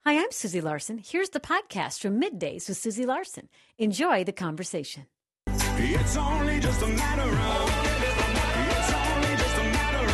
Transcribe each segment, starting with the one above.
Hi, I'm Susie Larson. Here's the podcast from Middays with Susie Larson. Enjoy the conversation. It's only just a matter of. It's only just a matter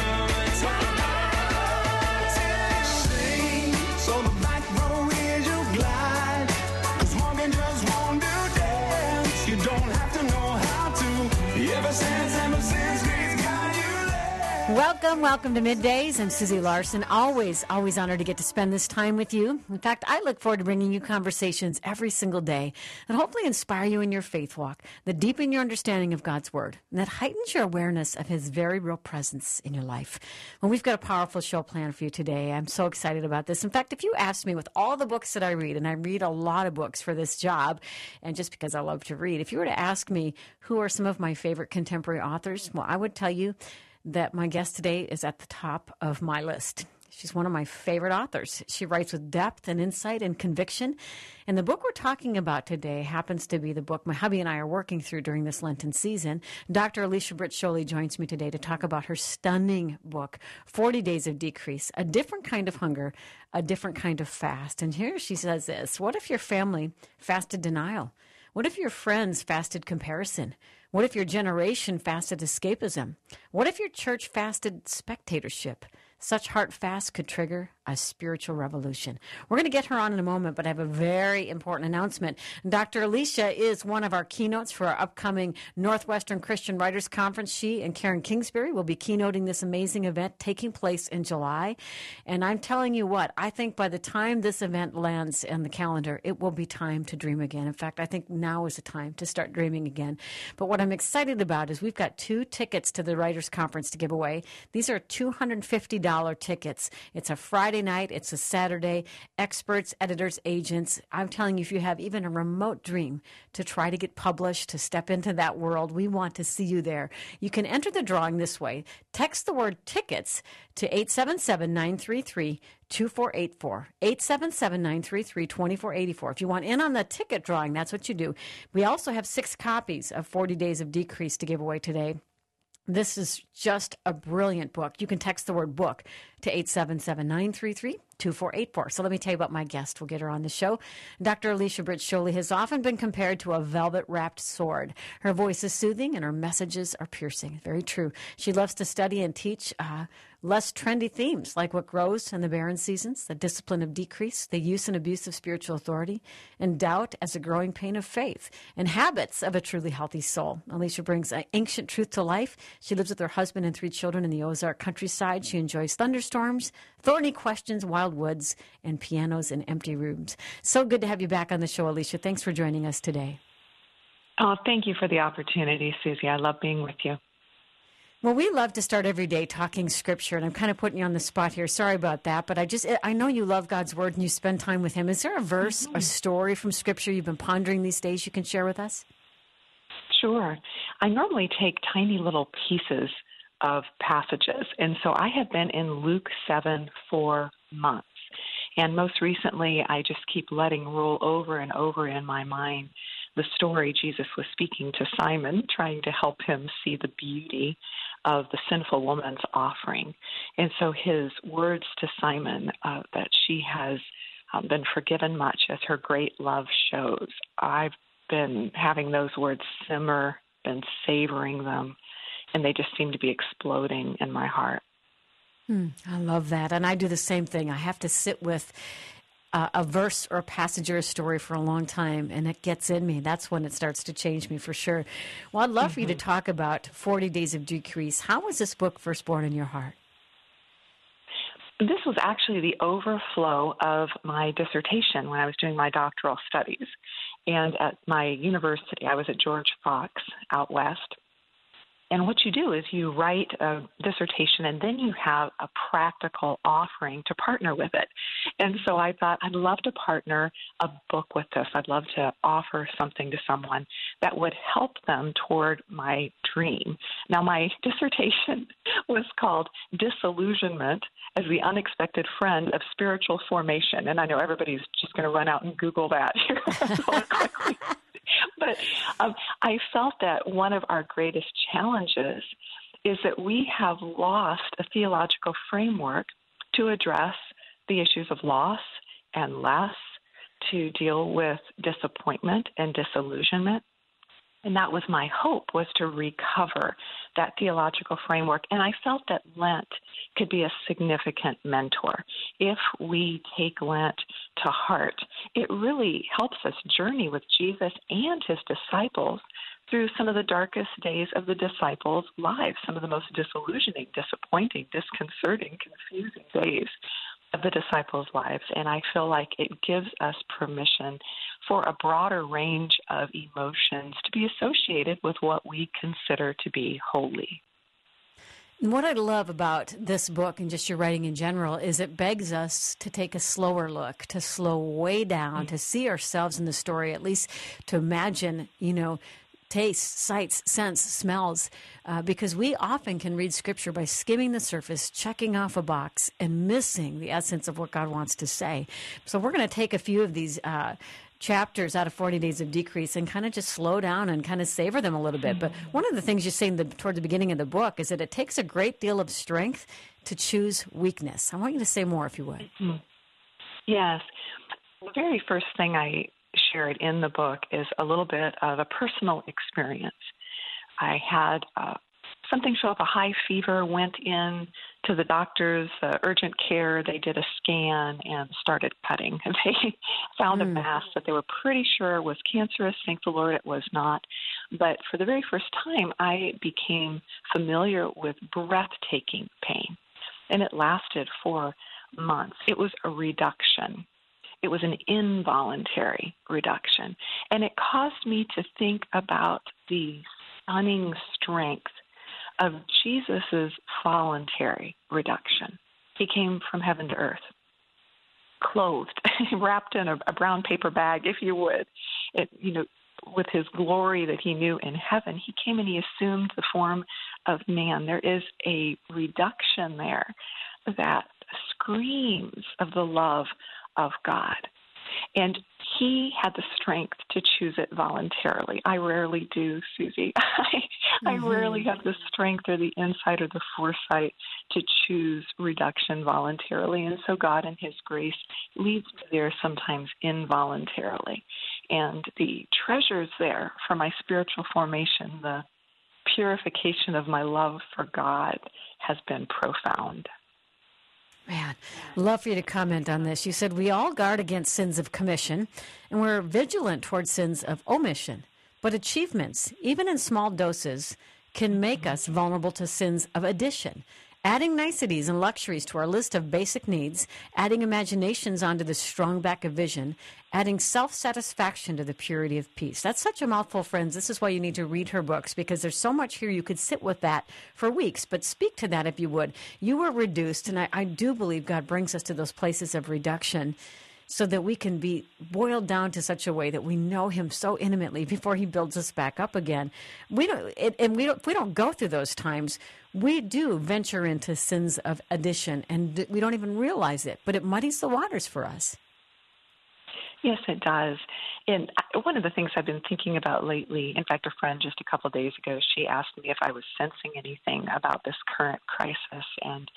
of. Sing, so the back row is your glide. 'Cause walking just won't do dance. You don't have to know how to. Ever since God's got you there. Welcome to Middays. I'm Susie Larson. Always honored to get to spend this time with you. In fact, I look forward to bringing you conversations every single day that hopefully inspire you in your faith walk, that deepen your understanding of God's Word, and that heightens your awareness of His very real presence in your life. Well, we've got a powerful show planned for you today. I'm so excited about this. In fact, if you asked me with all the books that I read, and I read a lot of books for this job, and just because I love to read, if you were to ask me who are some of my favorite contemporary authors, well, I would tell you that my guest today is at the top of my list. She's one of my favorite authors. She writes with depth and insight and conviction. And the book we're talking about today happens to be the book my hubby and I are working through during this Lenten season. Dr. Alicia Britt Chole joins me today to talk about her stunning book, 40 Days of Decrease, a different kind of hunger, a different kind of fast. And here she says this: what if your family fasted denial? What if your friends fasted comparison? What if your generation fasted escapism? What if your church fasted spectatorship? Such heart fast could trigger a spiritual revolution. We're going to get her on in a moment, but I have a very important announcement. Dr. Alicia is one of our keynotes for our upcoming Northwestern Christian Writers Conference. She and Karen Kingsbury will be keynoting this amazing event taking place in July. And I'm telling you what, I think by the time this event lands in the calendar, it will be time to dream again. In fact, I think now is the time to start dreaming again. But what I'm excited about is we've got 2 tickets to the Writers Conference to give away. These are $250 tickets. It's a Friday night. It's a Saturday. Experts, editors, agents. I'm telling you, if you have even a remote dream to try to get published, to step into that world, we want to see you there. You can enter the drawing this way. Text the word tickets to 877-933-2484. 877-933-2484. If you want in on the ticket drawing, that's what you do. We also have 6 copies of 40 Days of Decrease to give away today. This is just a brilliant book. You can text the word book to 877-933-2484. So let me tell you about my guest. We'll get her on the show. Dr. Alicia Britt Chole has often been compared to a velvet-wrapped sword. Her voice is soothing and her messages are piercing. Very true. She loves to study and teach less trendy themes like what grows in the barren seasons, the discipline of decrease, the use and abuse of spiritual authority, and doubt as a growing pain of faith, and habits of a truly healthy soul. Alicia brings ancient truth to life. She lives with her husband and 3 children in the Ozark countryside. She enjoys thunderstorms, thorny questions, wild woods, and pianos in empty rooms. So good to have you back on the show, Alicia. Thanks for joining us today. Oh, thank you for the opportunity, Susie. I love being with you. Well, we love to start every day talking Scripture, and I'm kind of putting you on the spot here. Sorry about that, but I know you love God's Word and you spend time with Him. Is there a verse, a story from Scripture you've been pondering these days you can share with us? Sure. I normally take tiny little pieces of passages, and so I have been in Luke 7 for months. And most recently, I just keep letting roll over and over in my mind the story Jesus was speaking to Simon, trying to help him see the beauty of the sinful woman's offering. And so his words to Simon, that she has been forgiven much as her great love shows. I've been having those words simmer, been savoring them, and they just seem to be exploding in my heart. I love that. And I do the same thing. I have to sit with a verse or a passage or a story for a long time, and it gets in me. That's when it starts to change me for sure. Well, I'd love for you to talk about 40 Days of Decrease. How was this book first born in your heart? This was actually the overflow of my dissertation when I was doing my doctoral studies. And at my university, I was at George Fox out west. And what you do is you write a dissertation and then you have a practical offering to partner with it. And so I thought I'd love to partner a book with this. I'd love to offer something to someone that would help them toward my dream. Now, my dissertation was called Disillusionment as the Unexpected Friend of Spiritual Formation. And I know everybody's just going to run out and Google that here really quickly. But I felt that one of our greatest challenges is that we have lost a theological framework to address the issues of loss and less to deal with disappointment and disillusionment. And that was my hope, was to recover that theological framework. And I felt that Lent could be a significant mentor. If we take Lent to heart, it really helps us journey with Jesus and his disciples through some of the darkest days of the disciples' lives, some of the most disillusioning, disappointing, disconcerting, confusing days of the disciples' lives. And I feel like it gives us permission for a broader range of emotions to be associated with what we consider to be holy. What I love about this book and just your writing in general is it begs us to take a slower look, to slow way down, to see ourselves in the story, at least to imagine, taste, sights, scents, smells, because we often can read Scripture by skimming the surface, checking off a box, and missing the essence of what God wants to say. So we're going to take a few of these chapters out of 40 Days of Decrease and kind of just slow down and kind of savor them a little bit. But one of the things you say toward the beginning of the book is that it takes a great deal of strength to choose weakness. I want you to say more, if you would. Yes. The very first thing I shared in the book is a little bit of a personal experience. I had something show up, a high fever, went in to the doctor's urgent care. They did a scan and started cutting. They found a mass that they were pretty sure was cancerous. Thank the Lord it was not. But for the very first time, I became familiar with breathtaking pain, and it lasted for months. It was a reduction. It was an involuntary reduction. And it caused me to think about the stunning strength of Jesus' voluntary reduction. He came from heaven to earth, clothed, wrapped in a brown paper bag, if you would. With his glory that he knew in heaven, he came and he assumed the form of man. There is a reduction there that screams of the love of God. And he had the strength to choose it voluntarily. I rarely do, Susie. I rarely have the strength or the insight or the foresight to choose reduction voluntarily. And so God in his grace leads me there sometimes involuntarily. And the treasures there for my spiritual formation, the purification of my love for God has been profound. Man, love for you to comment on this. You said we all guard against sins of commission, and we're vigilant towards sins of omission. But achievements, even in small doses, can make us vulnerable to sins of addition. Adding niceties and luxuries to our list of basic needs, adding imaginations onto the strong back of vision, adding self-satisfaction to the purity of peace. That's such a mouthful, friends. This is why you need to read her books, because there's so much here you could sit with that for weeks. But speak to that if you would. You were reduced, and I do believe God brings us to those places of reduction so that we can be boiled down to such a way that we know him so intimately before he builds us back up again. If we don't go through those times, we do venture into sins of addition, and we don't even realize it, but it muddies the waters for us. Yes, it does. And one of the things I've been thinking about lately, in fact, a friend just a couple of days ago, she asked me if I was sensing anything about this current crisis. And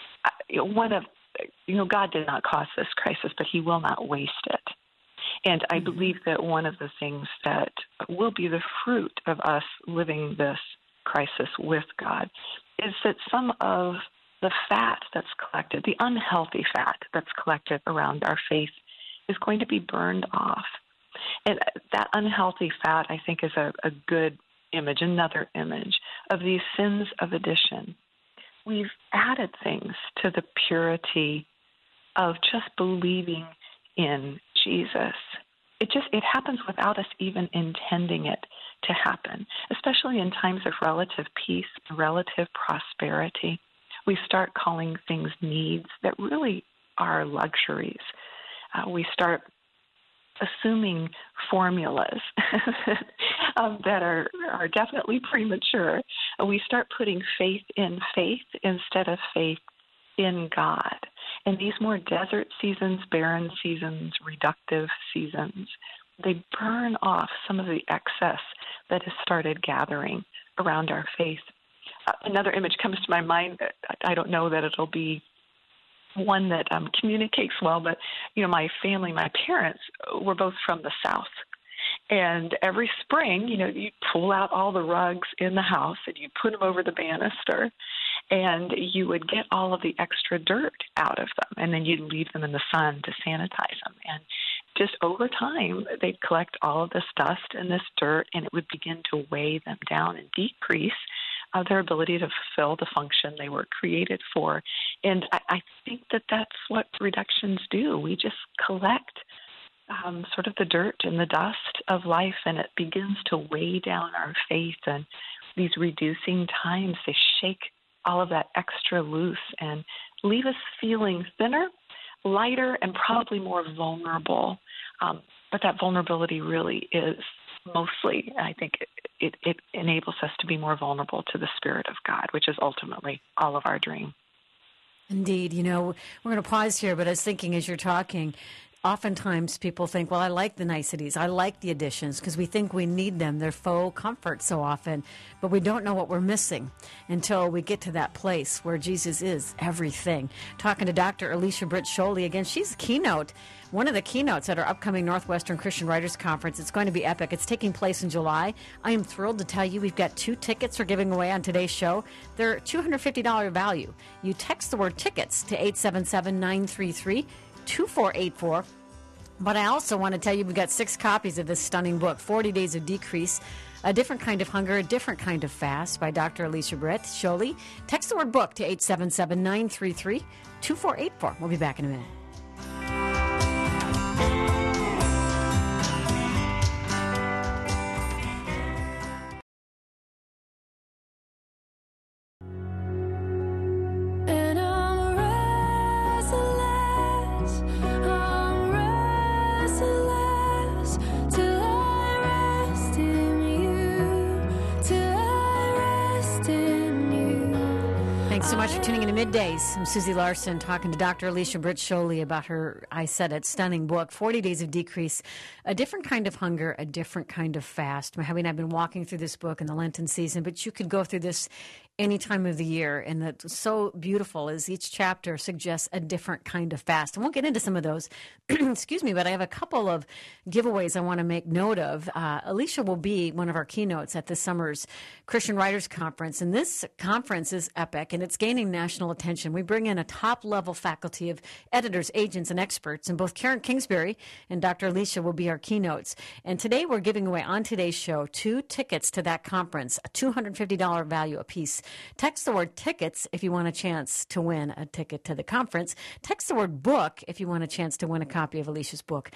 God did not cause this crisis, but he will not waste it. And I believe that one of the things that will be the fruit of us living this crisis with God is that some of the fat that's collected, the unhealthy fat that's collected around our faith, is going to be burned off. And that unhealthy fat, I think, is a good image, another image of these sins of addition. We've added things to the purity of just believing in Jesus. It happens without us even intending it to happen, especially in times of relative peace, relative prosperity. We start calling things needs that really are luxuries. We start assuming formulas that are definitely premature. We start putting faith in faith instead of faith in God. And these more desert seasons, barren seasons, reductive seasons, they burn off some of the excess that has started gathering around our faith. Another image comes to my mind. I don't know that it'll be one that communicates well. But, my family, my parents were both from the South. And every spring, you'd pull out all the rugs in the house and you'd put them over the banister, and you would get all of the extra dirt out of them, and then you'd leave them in the sun to sanitize them. And just over time, they'd collect all of this dust and this dirt, and it would begin to weigh them down and decrease their ability to fulfill the function they were created for. And I think that that's what reductions do. We just collect sort of the dirt and the dust of life, and it begins to weigh down our faith. And these reducing times, they shake all of that extra loose and leave us feeling thinner, lighter, and probably more vulnerable. But that vulnerability really is mostly, I think, it enables us to be more vulnerable to the Spirit of God, which is ultimately all of our dream. Indeed. We're going to pause here, but I was thinking as you're talking, oftentimes people think, well, I like the niceties. I like the additions because we think we need them. They're faux comfort so often, but we don't know what we're missing until we get to that place where Jesus is everything. Talking to Dr. Alicia Britt Chole again. She's one of the keynotes at our upcoming Northwestern Christian Writers Conference. It's going to be epic. It's taking place in July. I am thrilled to tell you we've got 2 tickets we're giving away on today's show. They're $250 value. You text the word tickets to 877-933-2484. But I also want to tell you we've got 6 copies of this stunning book, 40 Days of Decrease, A Different Kind of Hunger, A Different Kind of Fast by Dr. Alicia Britt Chole. Text the word book to 877-933-2484. We'll be back in a minute. Thanks so much for tuning in to Middays. I'm Susie Larson talking to Dr. Alicia Britt Chole about her, I said it, stunning book, 40 Days of Decrease, A Different Kind of Hunger, A Different Kind of Fast. Mahavi and I have been walking through this book in the Lenten season, but you could go through this any time of the year, and that's so beautiful as each chapter suggests a different kind of fast. I won't get into some of those, excuse me, but I have a couple of giveaways I want to make note of. Alicia will be one of our keynotes at this summer's Christian Writers Conference, and this conference is epic, and it's gaining national attention. We bring in a top-level faculty of editors, agents, and experts, and both Karen Kingsbury and Dr. Alicia will be our keynotes. And today we're giving away on today's show 2 tickets to that conference, a $250 value apiece. Text the word tickets if you want a chance to win a ticket to the conference. Text the word book if you want a chance to win a copy of Alicia's book.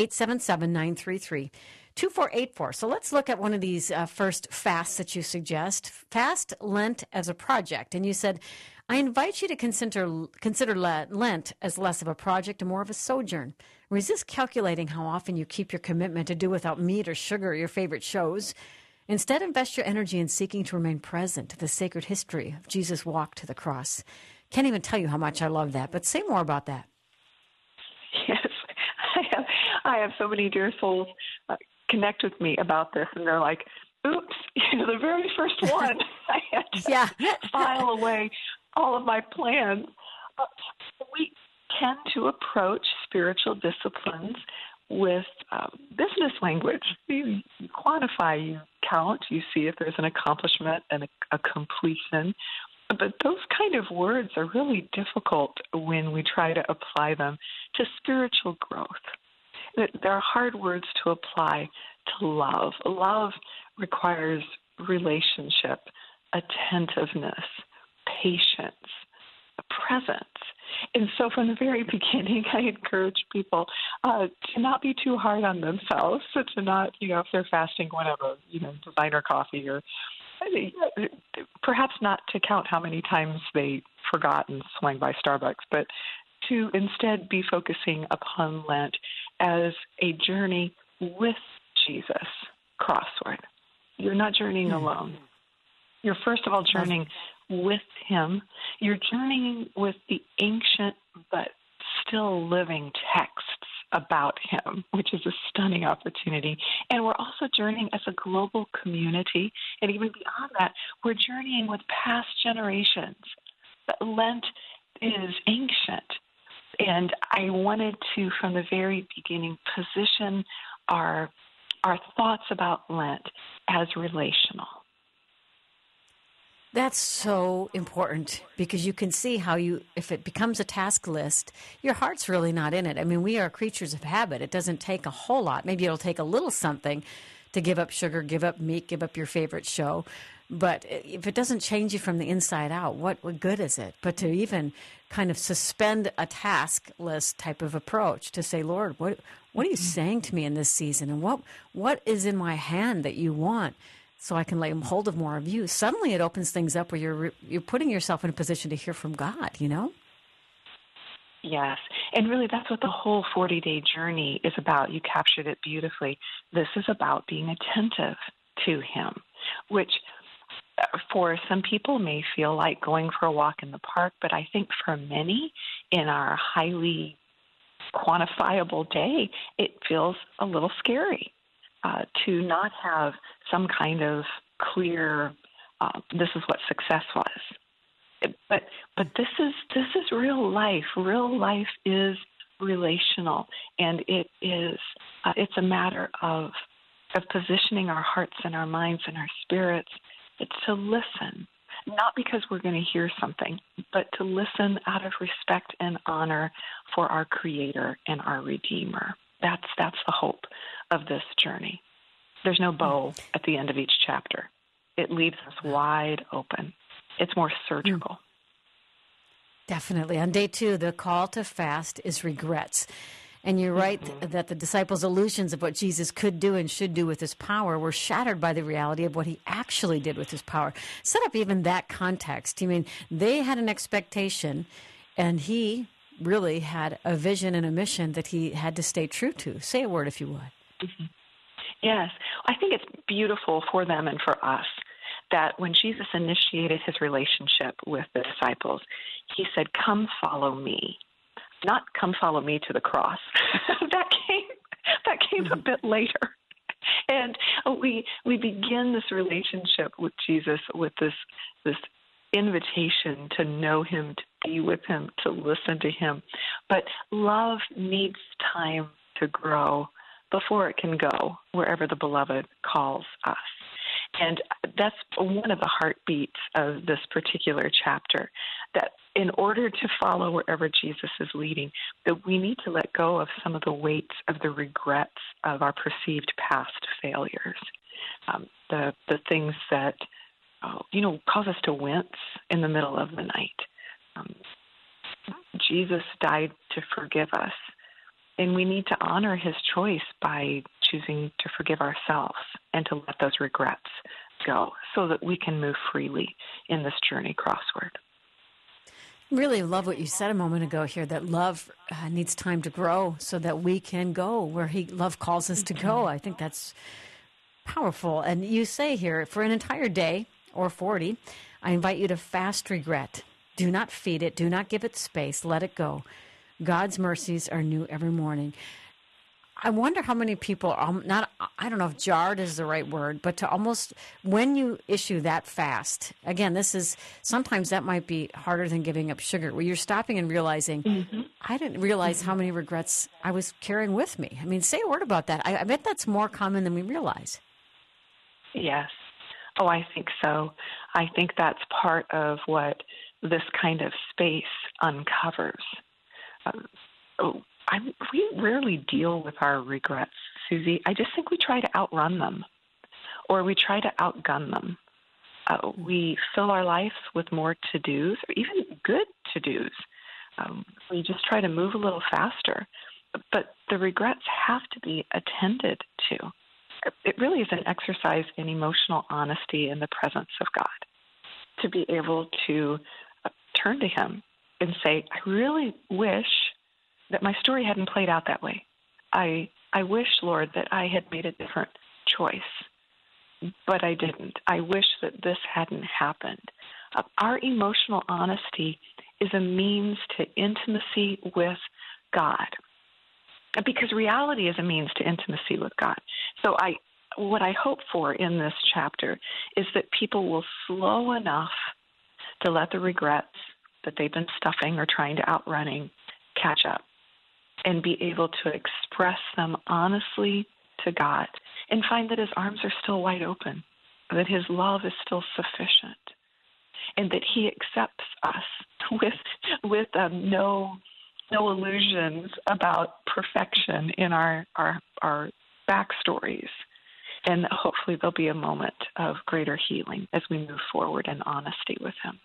877-933-2484. So let's look at one of these first fasts that you suggest. Fast Lent as a project. And you said, I invite you to consider Lent as less of a project and more of a sojourn. Resist calculating how often you keep your commitment to do without meat or sugar or your favorite shows. Instead, invest your energy in seeking to remain present to the sacred history of Jesus' walk to the cross. Can't even tell you how much I love that, but say more about that. Yes, I have so many dear souls connect with me about this, and they're like, oops, the very first one, I had to file away all of my plans. We tend to approach spiritual disciplines with business language. You quantify, you count, you see if there's an accomplishment and a completion. But those kind of words are really difficult when we try to apply them to spiritual growth. They're hard words to apply to love. Love requires relationship, attentiveness, patience, presence. And so from the very beginning, I encourage people to not be too hard on themselves, so to not, if they're fasting, whatever, designer coffee, or perhaps not to count how many times they forgot and swung by Starbucks, but to instead be focusing upon Lent as a journey with Jesus crossword. You're not journeying alone. You're first of all journeying with him. You're journeying with the ancient but still living texts about him, which is a stunning opportunity. And we're also journeying as a global community. And even beyond that, we're journeying with past generations. Lent is ancient. And I wanted to, from the very beginning, position our thoughts about Lent as relational. That's so important because you can see how if it becomes a task list, your heart's really not in it. I mean, we are creatures of habit. It doesn't take a whole lot. Maybe it'll take a little something to give up sugar, give up meat, give up your favorite show. But if it doesn't change you from the inside out, what good is it? But to even kind of suspend a task list type of approach to say, Lord, what are you saying to me in this season? And what is in my hand that you want? So I can lay hold of more of you. Suddenly it opens things up where you're putting yourself in a position to hear from God, you know? Yes. And really that's what the whole 40-day journey is about. You captured it beautifully. This is about being attentive to him, which for some people may feel like going for a walk in the park, but I think for many in our highly quantifiable day, it feels a little scary. To not have some kind of clear, this is what success was. But this is real life. Real life is relational, and it's a matter of positioning our hearts and our minds and our spirits to listen, not because we're going to hear something, but to listen out of respect and honor for our Creator and our Redeemer. That's the hope of this journey. There's no bow at the end of each chapter. It leaves us wide open. It's more surgical. Definitely. On day 2, the call to fast is regrets. And you're right that the disciples' illusions of what Jesus could do and should do with his power were shattered by the reality of what he actually did with his power. Set up even that context. I mean, they had an expectation, and he really had a vision and a mission that he had to stay true to. Say a word if you would. Yes. I think it's beautiful for them and for us that when Jesus initiated his relationship with the disciples, he said, "Come follow me." Not "come follow me to the cross." that came a bit later. And we begin this relationship with Jesus with this invitation to know him, to be with him, to listen to him. But love needs time to grow before it can go wherever the beloved calls us. And that's one of the heartbeats of this particular chapter, that in order to follow wherever Jesus is leading, that we need to let go of some of the weights of the regrets of our perceived past failures, the things that, cause us to wince in the middle of the night. Jesus died to forgive us, and we need to honor his choice by choosing to forgive ourselves and to let those regrets go so that we can move freely in this journey crossword. Really love what you said a moment ago here, that love needs time to grow so that we can go where love calls us to go. I think that's powerful. And you say here, for an entire day or 40, I invite you to fast regret. Do not feed it. Do not give it space. Let it go. God's mercies are new every morning. I wonder how many people are I don't know if jarred is the right word, but to almost, when you issue that fast, again, sometimes that might be harder than giving up sugar, where you're stopping and realizing, I didn't realize how many regrets I was carrying with me. I mean, say a word about that. I bet that's more common than we realize. Yes. Oh, I think so. I think that's part of what this kind of space uncovers. We rarely deal with our regrets, Susie. I just think we try to outrun them, or we try to outgun them. We fill our lives with more to-dos, or even good to-dos. We just try to move a little faster. But the regrets have to be attended to. It really is an exercise in emotional honesty in the presence of God, to be able to turn to him and say, I really wish that my story hadn't played out that way. I wish, Lord, that I had made a different choice, but I didn't. I wish that this hadn't happened. Our emotional honesty is a means to intimacy with God, because reality is a means to intimacy with God. So what I hope for in this chapter is that people will slow enough to let the regrets that they've been stuffing or trying to outrunning catch up and be able to express them honestly to God and find that his arms are still wide open, that his love is still sufficient, and that he accepts us with no illusions about perfection in our backstories. And hopefully there'll be a moment of greater healing as we move forward in honesty with him.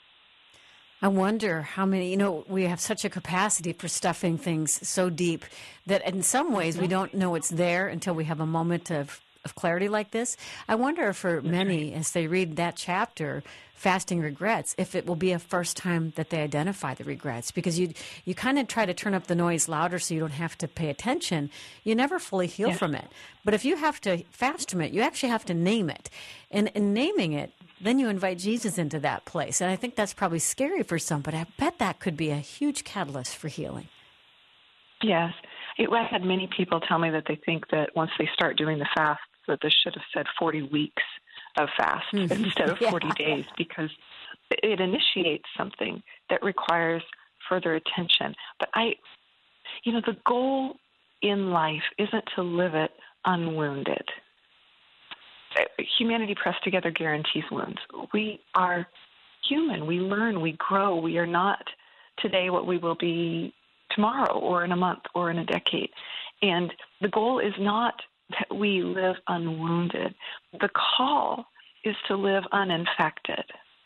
I wonder how many, we have such a capacity for stuffing things so deep that in some ways we don't know it's there until we have a moment of clarity like this. I wonder for many, as they read that chapter, Fasting Regrets, if it will be a first time that they identify the regrets, because you kind of try to turn up the noise louder so you don't have to pay attention. You never fully heal from it. But if you have to fast from it, you actually have to name it. And in naming it, then you invite Jesus into that place. And I think that's probably scary for some, but I bet that could be a huge catalyst for healing. Yes. I've had many people tell me that they think that once they start doing the fast, that this should have said 40 weeks of fast instead of 40 days, because it initiates something that requires further attention. But the goal in life isn't to live it unwounded. Humanity pressed together guarantees wounds. We are human. We learn. We grow. We are not today what we will be tomorrow or in a month or in a decade. And the goal is not that we live unwounded. The call is to live uninfected.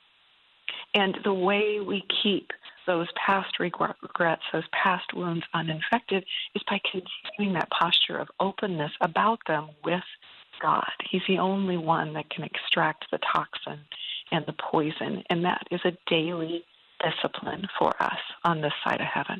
And the way we keep those past regrets, those past wounds uninfected is by continuing that posture of openness about them with God. He's the only one that can extract the toxin and the poison, and that is a daily discipline for us on this side of heaven.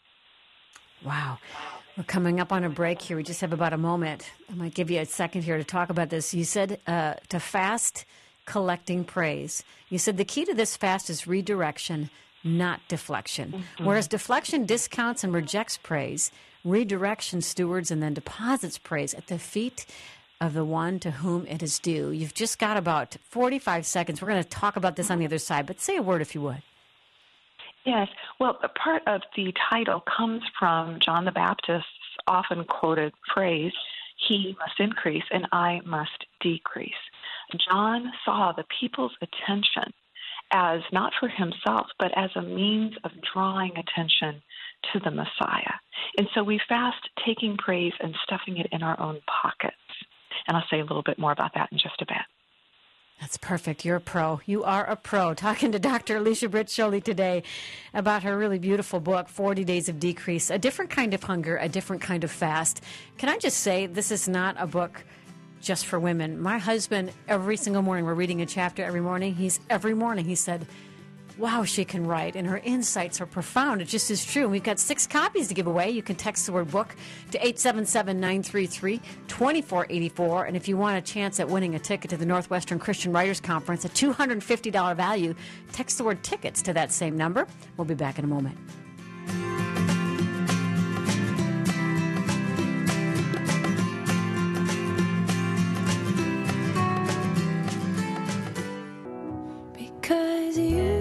Wow. We're coming up on a break here. We just have about a moment. I might give you a second here to talk about this. You said to fast, collecting praise. You said the key to this fast is redirection, not deflection. Mm-hmm. Whereas deflection discounts and rejects praise, redirection stewards and then deposits praise at the feet of the one to whom it is due. You've just got about 45 seconds. We're going to talk about this on the other side, but say a word if you would. Yes. Well, a part of the title comes from John the Baptist's often quoted phrase, "He must increase and I must decrease." John saw the people's attention as not for himself, but as a means of drawing attention to the Messiah. And so we fast taking praise and stuffing it in our own pockets. And I'll say a little bit more about that in just a bit. That's perfect. You're a pro. You are a pro. Talking to Dr. Alicia Britt Chole today about her really beautiful book, 40 Days of Decrease, a different kind of hunger, a different kind of fast. Can I just say, this is not a book just for women. My husband, every single morning, we're reading a chapter every morning. Every morning he said, wow, she can write, and her insights are profound. It just is true. We've got 6 copies to give away. You can text the word book to 877-933-2484. And if you want a chance at winning a ticket to the Northwestern Christian Writers Conference, a $250 value, text the word tickets to that same number. We'll be back in a moment. Because you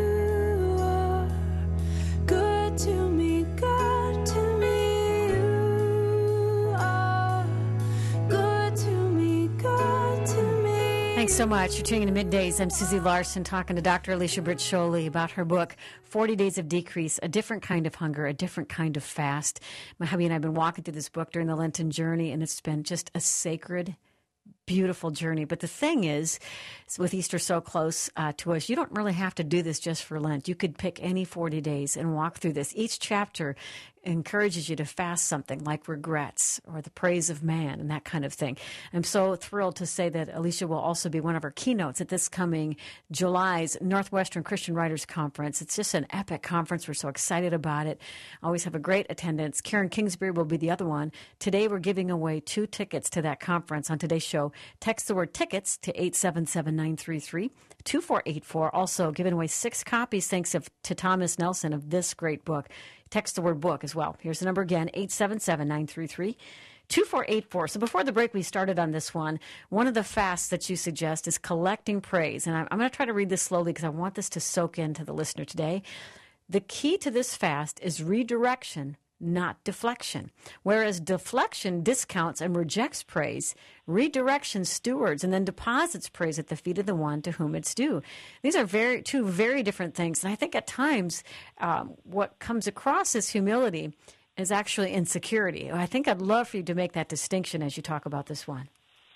Thanks so much for tuning in to Middays. I'm Susie Larson talking to Dr. Alicia Britt Chole about her book, 40 Days of Decrease, a different kind of hunger, a different kind of fast. My hubby and I have been walking through this book during the Lenten journey, and it's been just a sacred, beautiful journey. But the thing is, with Easter so close to us, you don't really have to do this just for Lent. You could pick any 40 days and walk through this. Each chapter encourages you to fast something like regrets or the praise of man and that kind of thing. I'm so thrilled to say that Alicia will also be one of our keynotes at this coming July's Northwestern Christian Writers Conference. It's just an epic conference. We're so excited about it. Always have a great attendance. Karen Kingsbury will be the other one. Today we're giving away 2 tickets to that conference on today's show. Text the word tickets to 877-933-2484. Also giving away 6 copies thanks to Thomas Nelson of this great book. Text the word book as well. Here's the number again, 877-933-2484. So before the break, we started on this one. One of the fasts that you suggest is collecting praise. And I'm going to try to read this slowly because I want this to soak into the listener today. The key to this fast is redirection, not deflection. Whereas deflection discounts and rejects praise, redirection stewards and then deposits praise at the feet of the one to whom it's due. These are two very different things. And I think at times what comes across as humility is actually insecurity. I think I'd love for you to make that distinction as you talk about this one.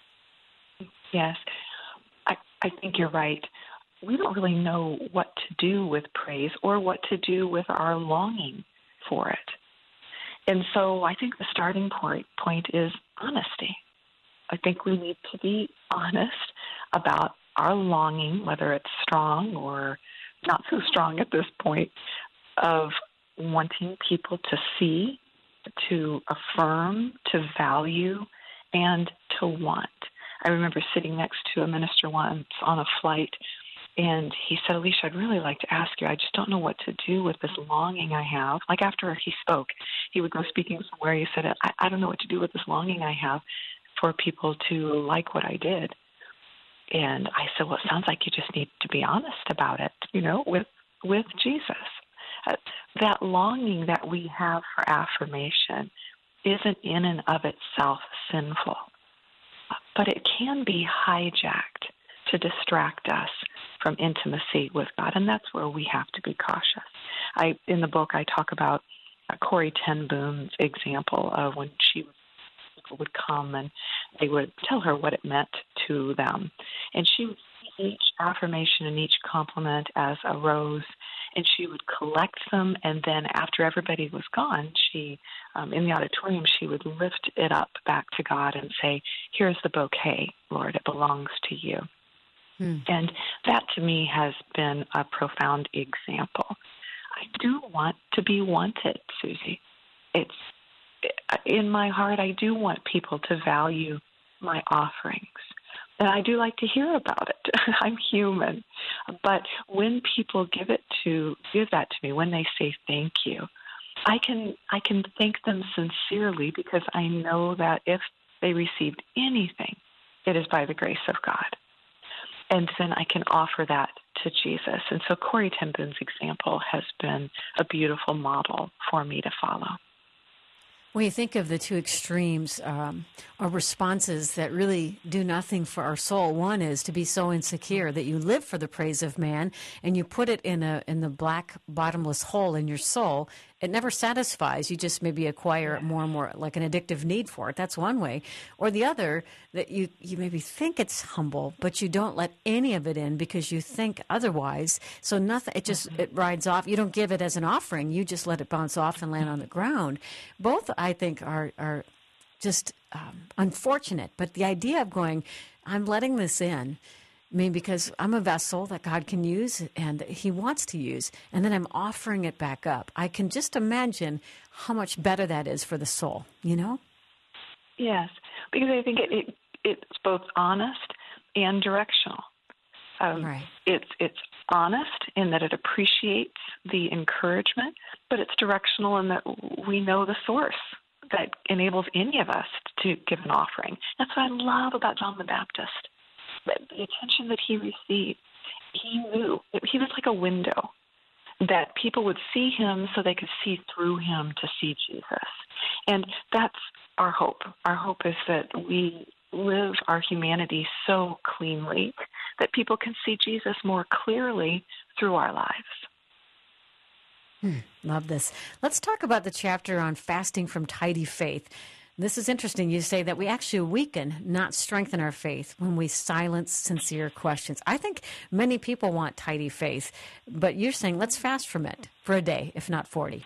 Yes, I think you're right. We don't really know what to do with praise or what to do with our longing for it. And so I think the starting point is honesty. I think we need to be honest about our longing, whether it's strong or not so strong at this point, of wanting people to see, to affirm, to value, and to want. I remember sitting next to a minister once on a flight, and he said, Alicia, I'd really like to ask you, I just don't know what to do with this longing I have. Like after he spoke, he would go speaking somewhere. He said, I don't know what to do with this longing I have for people to like what I did. And I said, well, it sounds like you just need to be honest about it, with Jesus. That longing that we have for affirmation isn't in and of itself sinful, but it can be hijacked to distract us from intimacy with God, and that's where we have to be cautious. In the book, I talk about Corrie ten Boom's example of when people would come and they would tell her what it meant to them, and she would see each affirmation and each compliment as a rose, and she would collect them, and then after everybody was gone, she, in the auditorium, she would lift it up back to God and say, here's the bouquet, Lord, it belongs to you. And that to me has been a profound example. I do want to be wanted, Susie. It's in my heart, I do want people to value my offerings. And I do like to hear about it. I'm human. But when people give that to me, when they say thank you, I can thank them sincerely because I know that if they received anything, it is by the grace of God. And then I can offer that to Jesus. And so Corrie ten Boom's example has been a beautiful model for me to follow. When you think of the two extremes or responses that really do nothing for our soul, one is to be so insecure that you live for the praise of man and you put it in the black bottomless hole in your soul. It never satisfies. You just maybe acquire more and more, like an addictive need for it. That's one way. Or the other, that you maybe think it's humble, but you don't let any of it in because you think otherwise. So nothing. It rides off. You don't give it as an offering. You just let it bounce off and land on the ground. Both, I think, are just unfortunate. But the idea of going, I'm letting this in. I mean, because I'm a vessel that God can use and He wants to use, and then I'm offering it back up. I can just imagine how much better that is for the soul, Yes, because I think it's both honest and directional. Right. It's honest in that it appreciates the encouragement, but it's directional in that we know the source that enables any of us to give an offering. That's what I love about John the Baptist. The attention that he received, he knew. He was like a window that people would see him so they could see through him to see Jesus. And that's our hope. Our hope is that we live our humanity so cleanly that people can see Jesus more clearly through our lives. Love this. Let's talk about the chapter on fasting from tidy faith. This is interesting. You say that we actually weaken, not strengthen our faith when we silence sincere questions. I think many people want tidy faith, but you're saying let's fast from it for a day, if not 40.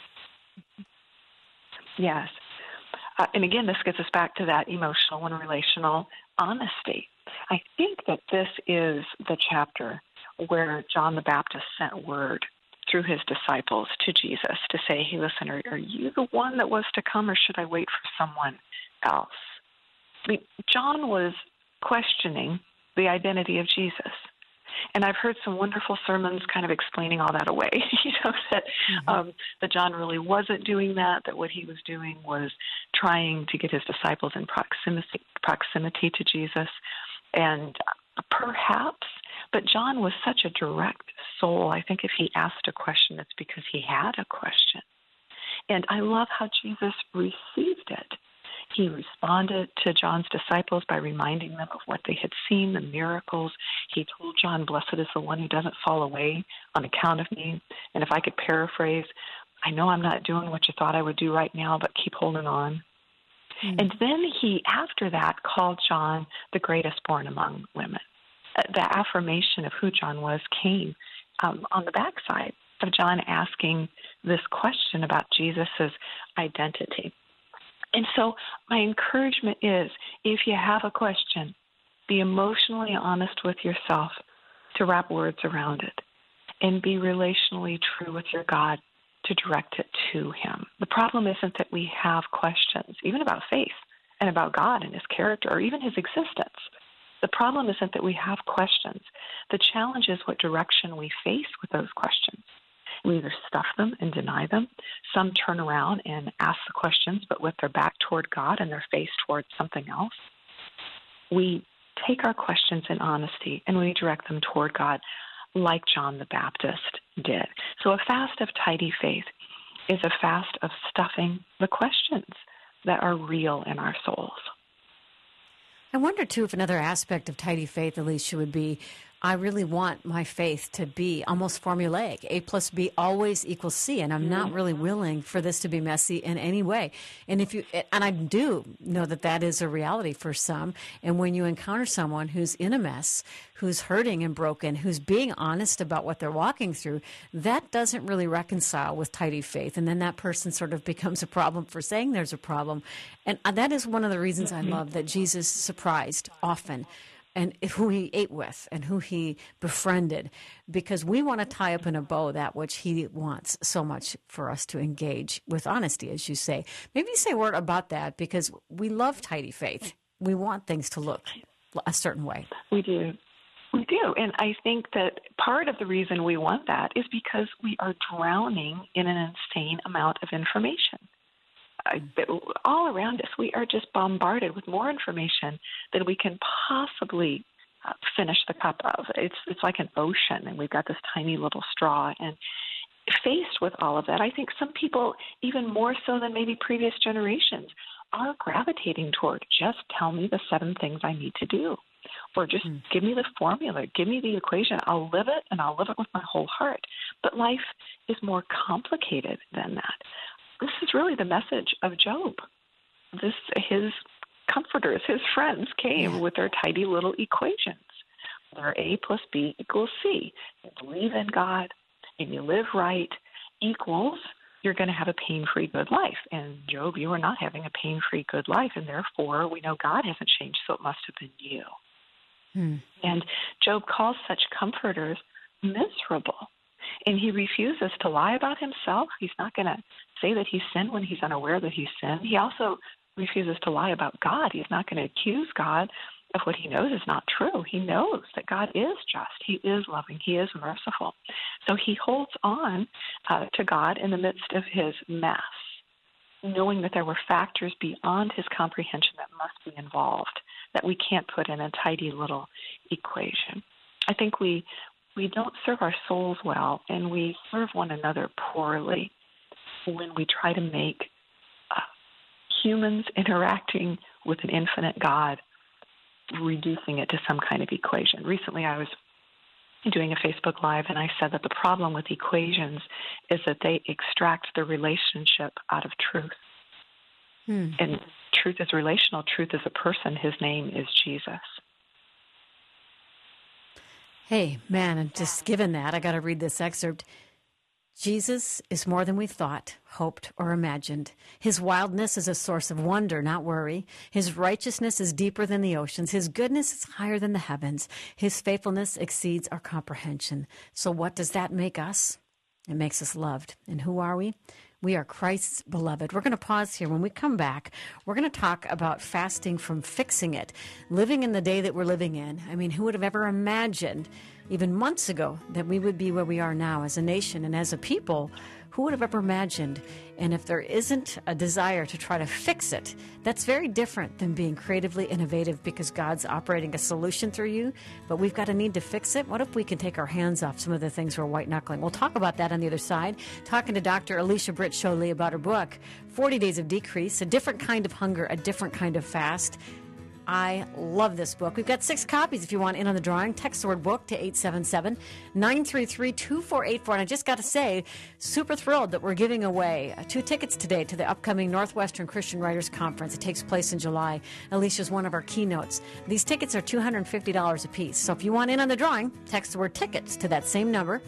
Yes. And again, this gets us back to that emotional and relational honesty. I think that this is the chapter where John the Baptist sent word through his disciples to Jesus to say, hey, listen, are you the one that was to come, or should I wait for someone else? I mean, John was questioning the identity of Jesus. And I've heard some wonderful sermons kind of explaining all that away, that John really wasn't doing that what he was doing was trying to get his disciples in proximity to Jesus. And perhaps But John was such a direct soul. I think if he asked a question, it's because he had a question. And I love how Jesus received it. He responded to John's disciples by reminding them of what they had seen, the miracles. He told John, "Blessed is the one who doesn't fall away on account of me." And if I could paraphrase, "I know I'm not doing what you thought I would do right now, but keep holding on." And then he, after that, called John the greatest born among women. The affirmation of who John was came on the backside of John asking this question about Jesus' identity. And so my encouragement is, if you have a question, be emotionally honest with yourself to wrap words around it, and be relationally true with your God to direct it to him. The problem isn't that we have questions, even about faith and about God and his character or even his existence. The problem isn't that we have questions. The challenge is what direction we face with those questions. We either stuff them and deny them. Some turn around and ask the questions, but with their back toward God and their face towards something else. We take our questions in honesty and we direct them toward God, like John the Baptist did. So a fast of tidy faith is a fast of stuffing the questions that are real in our souls. I wonder, too, if another aspect of tidy faith, Alicia, would be, I really want my faith to be almost formulaic. A plus B always equals C, and I'm not really willing for this to be messy in any way. And I do know that that is a reality for some. And when you encounter someone who's in a mess, who's hurting and broken, who's being honest about what they're walking through, that doesn't really reconcile with tidy faith. And then that person sort of becomes a problem for saying there's a problem. And that is one of the reasons I love that Jesus surprised often, and who he ate with and who he befriended, because we want to tie up in a bow that which he wants so much for us to engage with honesty, as you say. Maybe say a word about that, because we love tidy faith. We want things to look a certain way. We do. We do. And I think that part of the reason we want that is because we are drowning in an insane amount of information. All around us, we are just bombarded with more information than we can possibly finish the cup of. It's like an ocean, and we've got this tiny little straw. And faced with all of that, I think some people, even more so than maybe previous generations, are gravitating toward, just tell me the 7 things I need to do. Or just give me the formula, give me the equation. I'll live it, and I'll live it with my whole heart. But life is more complicated than that. This is really the message of Job. His comforters, his friends came with their tidy little equations. Where A plus B equals C. You believe in God and you live right equals you're going to have a pain-free good life. And Job, you are not having a pain-free good life, and therefore we know God hasn't changed, so it must have been you. And Job calls such comforters miserable. And he refuses to lie about himself. He's not going to say that he sinned when he's unaware that he sinned. He also refuses to lie about God. He's not going to accuse God of what he knows is not true. He knows that God is just. He is loving. He is merciful. So he holds on to God in the midst of his mess, knowing that there were factors beyond his comprehension that must be involved, that we can't put in a tidy little equation. I think we don't serve our souls well, and we serve one another poorly when we try to make humans interacting with an infinite God, reducing it to some kind of equation. Recently, I was doing a Facebook Live, and I said that the problem with equations is that they extract the relationship out of truth. And truth is relational. Truth is a person. His name is Jesus. Hey, man, and just given that, I got to read this excerpt. Jesus is more than we thought, hoped, or imagined. His wildness is a source of wonder, not worry. His righteousness is deeper than the oceans. His goodness is higher than the heavens. His faithfulness exceeds our comprehension. So what does that make us? It makes us loved. And who are we? We are Christ's beloved. We're going to pause here. When we come back, we're going to talk about fasting from fixing it, living in the day that we're living in. I mean, who would have ever imagined even months ago that we would be where we are now as a nation and as a people Who would have ever imagined? And if there isn't a desire to try to fix it, that's very different than being creatively innovative because God's operating a solution through you, but we've got a need to fix it. What if we can take our hands off some of the things we're white-knuckling? We'll talk about that on the other side. Talking to Dr. Alicia Britt Chole about her book, 40 Days of Decrease, a different kind of hunger, a different kind of fast. I love this book. We've got 6 copies if you want in on the drawing. Text the word book to 877-933-2484. And I just got to say, super thrilled that we're giving away 2 tickets today to the upcoming Northwestern Christian Writers Conference. It takes place in July. Alicia's one of our keynotes. These tickets are $250 a piece. So if you want in on the drawing, text the word tickets to that same number,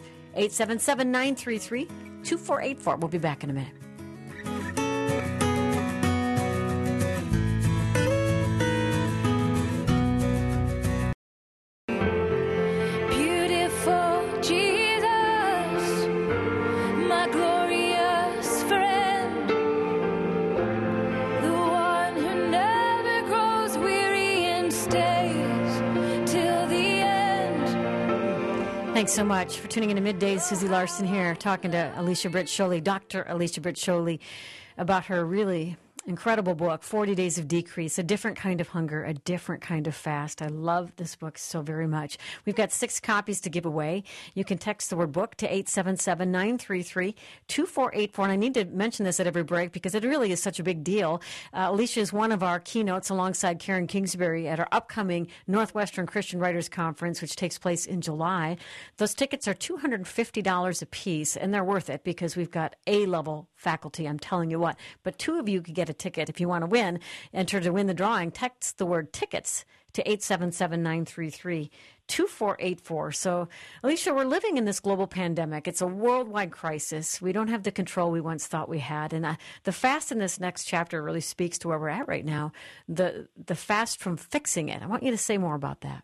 877-933-2484. We'll be back in a minute. Thanks so much for tuning in to Middays. Susie Larson here, talking to Alicia Britt Chole, Dr. Alicia Britt Chole, about her really incredible book, 40 Days of Decrease, a different kind of hunger, a different kind of fast. I love this book so very much. We've got 6 copies to give away. You can text the word book to 877-933-2484. And I need to mention this at every break because it really is such a big deal. Alicia is one of our keynotes alongside Karen Kingsbury at our upcoming Northwestern Christian Writers Conference, which takes place in July. Those tickets are $250 a piece, and they're worth it because we've got A-level faculty, I'm telling you what. But 2 of you could get a ticket if you want to win. Enter to win the drawing. Text the word tickets to 877-933-2484. So, Alicia, we're living in this global pandemic. It's a worldwide crisis. We don't have the control we once thought we had. And the fast in this next chapter really speaks to where we're at right now, the fast from fixing it. I want you to say more about that.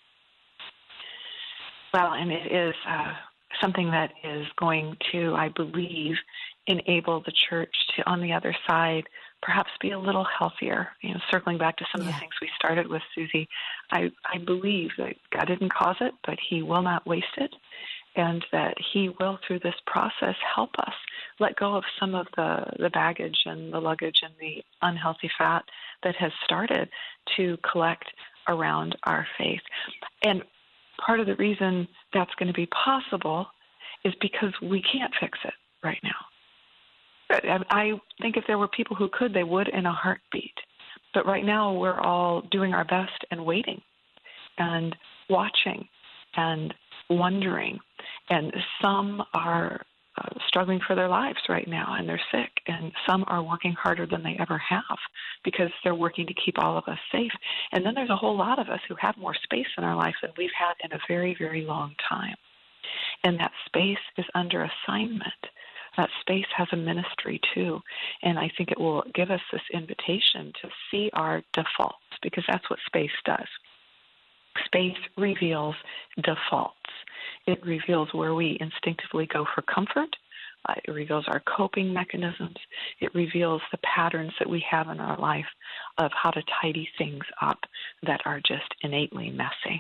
Well, and it is something that is going to, I believe, enable the church to, on the other side, perhaps be a little healthier. You know, circling back to some of the things we started with, Susie, I believe that God didn't cause it, but He will not waste it, and that He will, through this process, help us let go of some of the baggage and the luggage and the unhealthy fat that has started to collect around our faith. And part of the reason that's going to be possible is because we can't fix it right now. I think if there were people who could, they would in a heartbeat. But right now we're all doing our best and waiting and watching and wondering. And some are struggling for their lives right now, and they're sick. And some are working harder than they ever have because they're working to keep all of us safe. And then there's a whole lot of us who have more space in our life than we've had in a very, very long time. And that space is under assignment. That space has a ministry too, and I think it will give us this invitation to see our defaults, because that's what space does. Space reveals defaults. It reveals where we instinctively go for comfort. It reveals our coping mechanisms. It reveals the patterns that we have in our life of how to tidy things up that are just innately messy.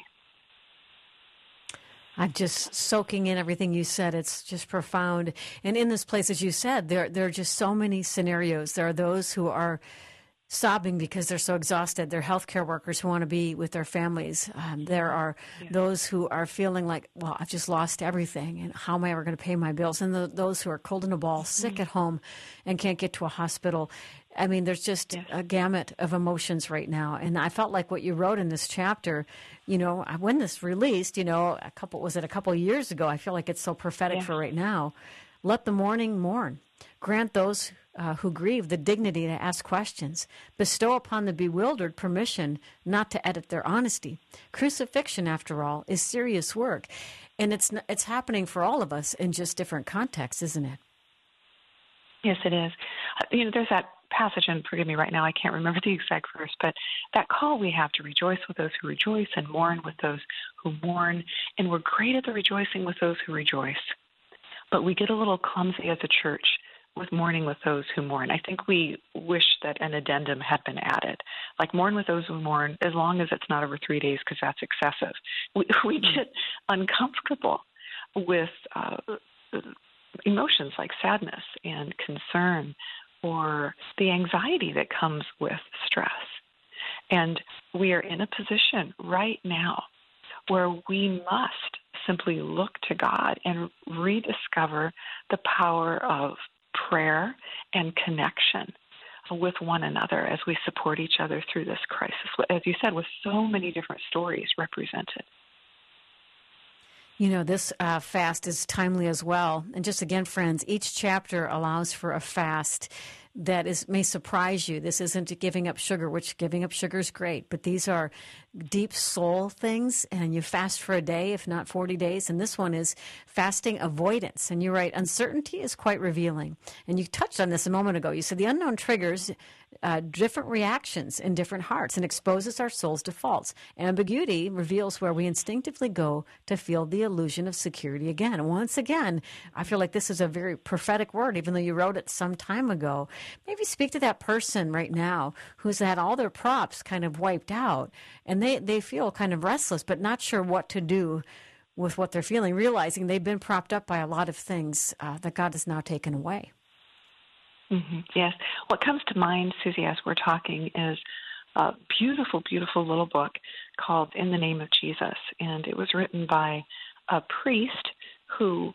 I'm just soaking in everything you said. It's just profound. And in this place, as you said, there are just so many scenarios. There are those who are sobbing because they're so exhausted. They're healthcare workers who want to be with their families. There are those who are feeling like, well, I've just lost everything, and how am I ever going to pay my bills? And those who are cold in a ball, sick at home, and can't get to a hospital. I mean, there's just a gamut of emotions right now. And I felt like what you wrote in this chapter, you know, when this released, you know, a couple of years ago, I feel like it's so prophetic for right now. Let the mourning mourn. Grant those who grieve the dignity to ask questions. Bestow upon the bewildered permission not to edit their honesty. Crucifixion, after all, is serious work. And it's happening for all of us in just different contexts, isn't it? Yes, it is. You know, there's that passage, and forgive me right now, I can't remember the exact verse, but that call we have to rejoice with those who rejoice and mourn with those who mourn, and we're great at the rejoicing with those who rejoice. But we get a little clumsy as a church with mourning with those who mourn. I think we wish that an addendum had been added, like mourn with those who mourn, as long as it's not over 3 days, because that's excessive. We get uncomfortable with emotions like sadness and concern or the anxiety that comes with stress. And we are in a position right now where we must simply look to God and rediscover the power of prayer and connection with one another as we support each other through this crisis, as you said, with so many different stories represented. You know, this fast is timely as well. And just again, friends, each chapter allows for a fast that may surprise you. This isn't giving up sugar, which giving up sugar is great, but these are deep soul things, and you fast for a day, if not 40 days. And this one is fasting avoidance. And you're right, uncertainty is quite revealing. And you touched on this a moment ago. You said the unknown triggers different reactions in different hearts and exposes our soul's defaults. Ambiguity reveals where we instinctively go to feel the illusion of security again. And once again, I feel like this is a very prophetic word, even though you wrote it some time ago. Maybe speak to that person right now who's had all their props kind of wiped out, and they feel kind of restless, but not sure what to do with what they're feeling, realizing they've been propped up by a lot of things that God has now taken away. Mm-hmm. Yes. What comes to mind, Susie, as we're talking is a beautiful, beautiful little book called In the Name of Jesus. And it was written by a priest who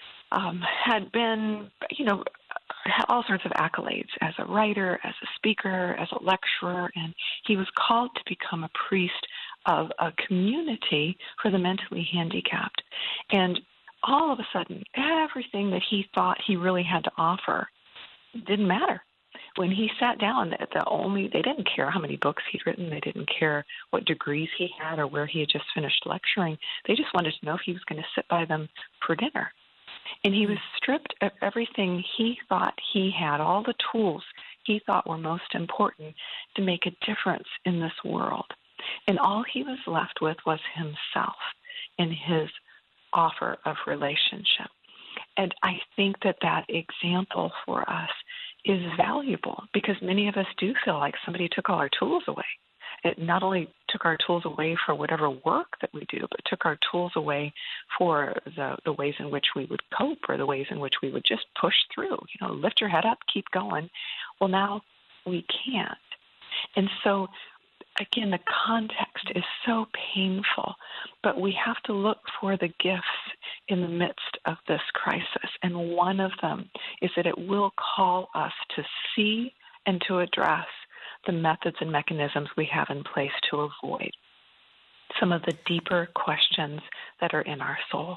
had been, had all sorts of accolades as a writer, as a speaker, as a lecturer. And he was called to become a priest of a community for the mentally handicapped. And all of a sudden, everything that he thought he really had to offer didn't matter. When he sat down, they didn't care how many books he'd written. They didn't care what degrees he had or where he had just finished lecturing. They just wanted to know if he was going to sit by them for dinner. And he was stripped of everything he thought he had, all the tools he thought were most important to make a difference in this world. And all he was left with was himself and his offer of relationship. And I think that example for us is valuable because many of us do feel like somebody took all our tools away. It not only took our tools away for whatever work that we do, but took our tools away for the ways in which we would cope or the ways in which we would just push through. Lift your head up, keep going. Well, now we can't. And so, again, the context is so painful, but we have to look for the gifts in the midst of this crisis. And one of them is that it will call us to see and to address the methods and mechanisms we have in place to avoid some of the deeper questions that are in our soul.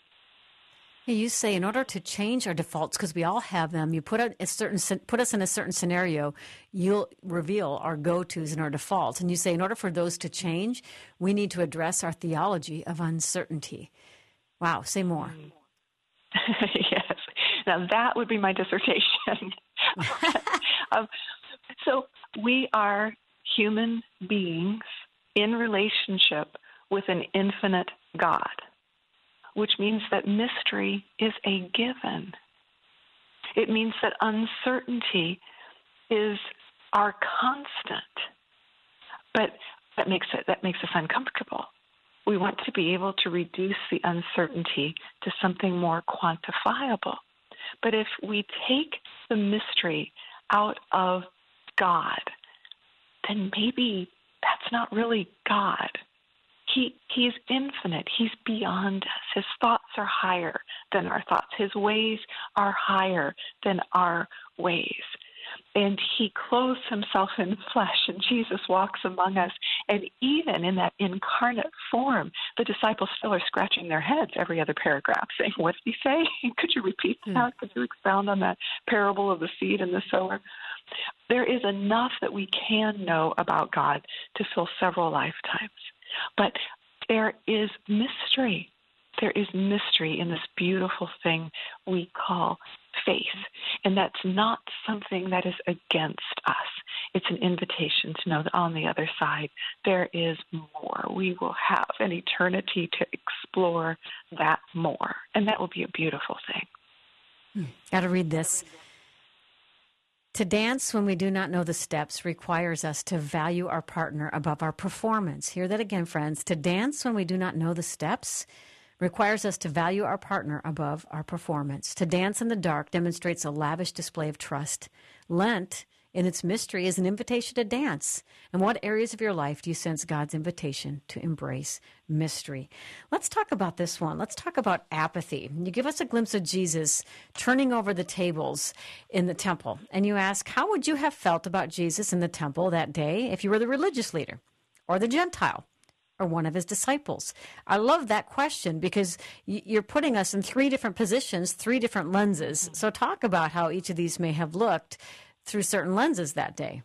You say in order to change our defaults, because we all have them, you put us in a certain scenario, you'll reveal our go-tos and our defaults. And you say in order for those to change, we need to address our theology of uncertainty. Wow, say more. Yes. Now that would be my dissertation. So we are human beings in relationship with an infinite God, which means that mystery is a given. It means that uncertainty is our constant, but that makes us uncomfortable. We want to be able to reduce the uncertainty to something more quantifiable. But if we take the mystery out of God, then maybe that's not really God. He's infinite. He's beyond us. His thoughts are higher than our thoughts. His ways are higher than our ways. And he clothes himself in flesh, and Jesus walks among us. And even in that incarnate form, the disciples still are scratching their heads every other paragraph, saying, what did he say? Could you repeat that? Could you expound on that parable of the seed and the sower? There is enough that we can know about God to fill several lifetimes. But there is mystery. There is mystery in this beautiful thing we call faith. And that's not something that is against us. It's an invitation to know that on the other side, there is more. We will have an eternity to explore that more. And that will be a beautiful thing. Got to read this. To dance when we do not know the steps requires us to value our partner above our performance. Hear that again, friends. To dance when we do not know the steps requires us to value our partner above our performance. To dance in the dark demonstrates a lavish display of trust. Lent, in its mystery, is an invitation to dance. In what areas of your life do you sense God's invitation to embrace mystery? Let's talk about this one. Let's talk about apathy. You give us a glimpse of Jesus turning over the tables in the temple, and you ask, how would you have felt about Jesus in the temple that day if you were the religious leader or the Gentile or one of his disciples? I love that question because you're putting us in three different positions, three different lenses. So talk about how each of these may have looked through certain lenses that day.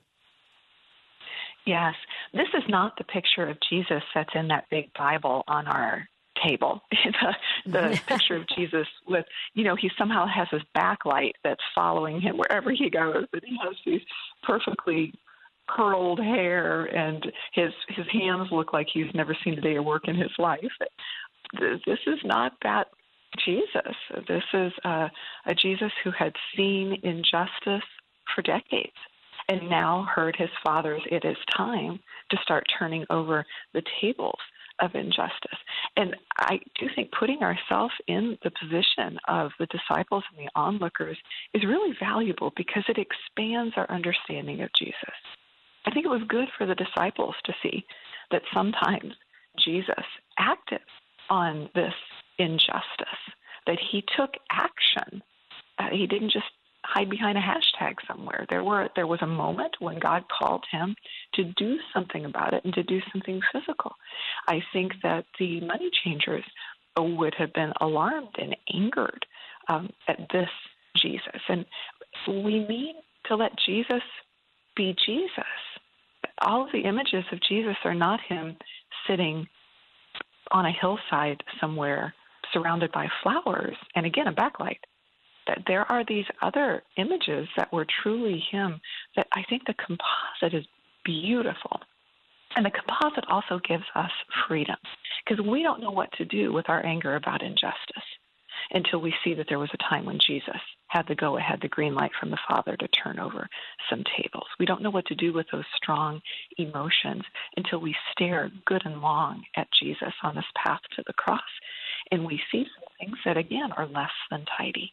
Yes. This is not the picture of Jesus that's in that big Bible on our table. the picture of Jesus with, he somehow has this backlight that's following him wherever he goes, and he has these perfectly curled hair, and his hands look like he's never seen a day of work in his life. This is not that Jesus. This is a Jesus who had seen injustice for decades and now heard his Father's, it is time to start turning over the tables of injustice. And I do think putting ourselves in the position of the disciples and the onlookers is really valuable because it expands our understanding of Jesus. I think it was good for the disciples to see that sometimes Jesus acted on this injustice, that he took action. He didn't just hide behind a hashtag somewhere. There was a moment when God called him to do something about it and to do something physical. I think that the money changers would have been alarmed and angered at this Jesus. And we need to let Jesus be Jesus. All of the images of Jesus are not him sitting on a hillside somewhere surrounded by flowers and, again, a backlight. There are these other images that were truly him that I think the composite is beautiful. And the composite also gives us freedom because we don't know what to do with our anger about injustice until we see that there was a time when Jesus had the go-ahead, the green light from the Father to turn over some tables. We don't know what to do with those strong emotions until we stare good and long at Jesus on this path to the cross. And we see some things that, again, are less than tidy.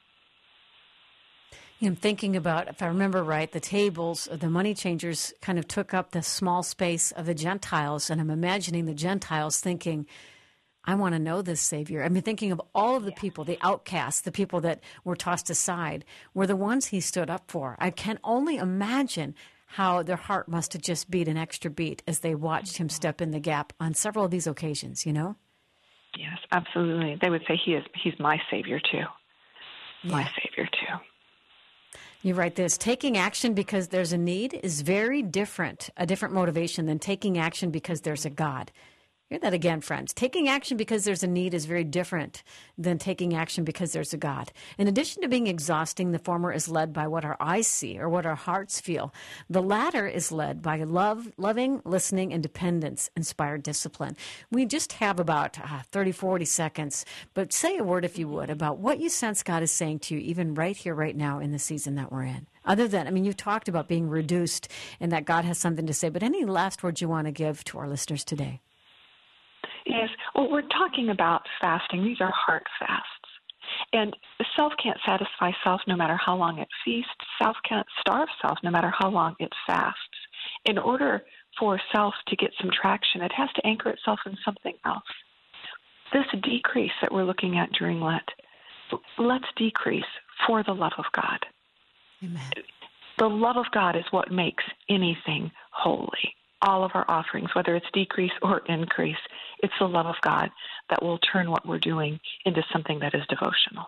I'm thinking about, if I remember right, the tables, the money changers kind of took up the small space of the Gentiles, and I'm imagining the Gentiles thinking, I want to know this Savior. I mean, thinking of all of the people, the outcasts, the people that were tossed aside, were the ones he stood up for. I can only imagine how their heart must have just beat an extra beat as they watched him step in the gap on several of these occasions, Yes, absolutely. They would say he's my Savior too. Yeah. My Savior too. You write this, taking action because there's a need is very different, a different motivation than taking action because there's a God. Hear that again, friends. Taking action because there's a need is very different than taking action because there's a God. In addition to being exhausting, the former is led by what our eyes see or what our hearts feel. The latter is led by loving, listening, and dependence-inspired discipline. We just have about 30, 40 seconds, but say a word, if you would, about what you sense God is saying to you, even right here, right now in the season that we're in. Other than, you've talked about being reduced and that God has something to say, but any last words you want to give to our listeners today? Yes. Well, we're talking about fasting. These are heart fasts. And self can't satisfy self no matter how long it feasts. Self can't starve self no matter how long it fasts. In order for self to get some traction, it has to anchor itself in something else. This decrease that we're looking at during Lent, let's decrease for the love of God. Amen. The love of God is what makes anything holy. All of our offerings, whether it's decrease or increase, it's the love of God that will turn what we're doing into something that is devotional.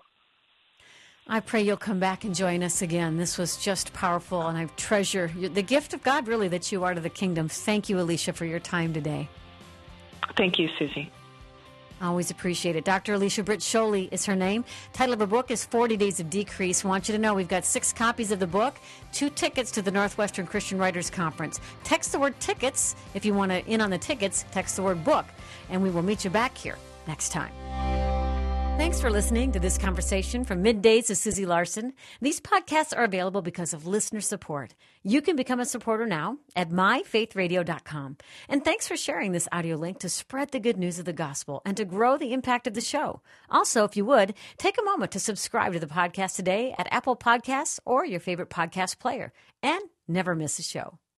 I pray you'll come back and join us again. This was just powerful, and I treasure the gift of God, really, that you are to the kingdom. Thank you, Alicia, for your time today. Thank you, Susie. Always appreciate it. Dr. Alicia Britt Chole is her name. Title of her book is 40 Days of Decrease. I want you to know we've got 6 copies of the book, 2 tickets to the Northwestern Christian Writers Conference. Text the word tickets. If you want to in on the tickets, text the word book, and we will meet you back here next time. Thanks for listening to this conversation from Middays with Susie Larson. These podcasts are available because of listener support. You can become a supporter now at myfaithradio.com. And thanks for sharing this audio link to spread the good news of the gospel and to grow the impact of the show. Also, if you would, take a moment to subscribe to the podcast today at Apple Podcasts or your favorite podcast player. And never miss a show.